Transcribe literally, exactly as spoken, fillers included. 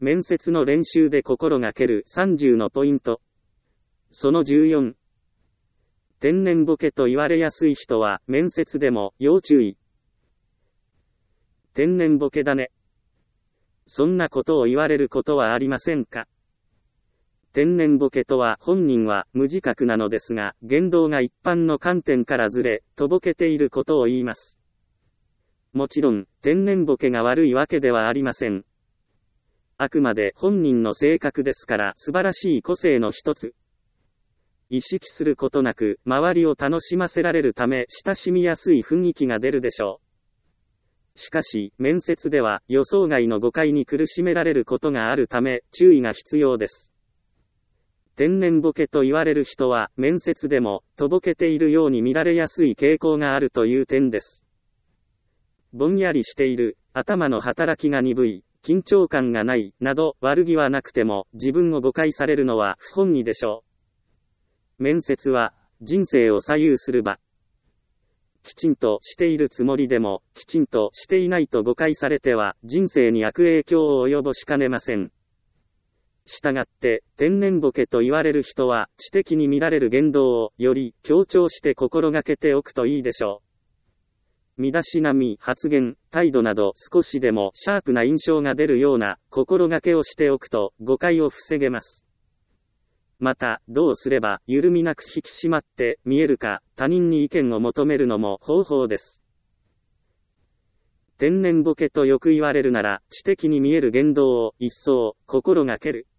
面接の練習で心がけるさんじゅうのポイント。そのじゅうよん。天然ボケと言われやすい人は面接でも要注意。天然ボケだね。そんなことを言われることはありませんか？天然ボケとは本人は無自覚なのですが、言動が一般の観点からずれ、とぼけていることを言います。もちろん、天然ボケが悪いわけではありません。あくまで本人の性格ですから素晴らしい個性の一つ。意識することなく、周りを楽しませられるため親しみやすい雰囲気が出るでしょう。しかし、面接では予想外の誤解に苦しめられることがあるため、注意が必要です。天然ボケと言われる人は、面接でも、とぼけているように見られやすい傾向があるという点です。ぼんやりしている、頭の働きが鈍い、緊張感がない、など、悪気はなくても、自分を誤解されるのは不本意でしょう。面接は、人生を左右する場。きちんとしているつもりでも、きちんとしていないと誤解されては、人生に悪影響を及ぼしかねません。したがって、天然ボケと言われる人は、知的に見られる言動を、より強調して心がけておくといいでしょう。身だしなみ、発言、態度など少しでもシャープな印象が出るような心がけをしておくと誤解を防げます。また、どうすれば緩みなく引き締まって見えるか、他人に意見を求めるのも方法です。天然ボケとよく言われるなら、知的に見える言動を一層心がける。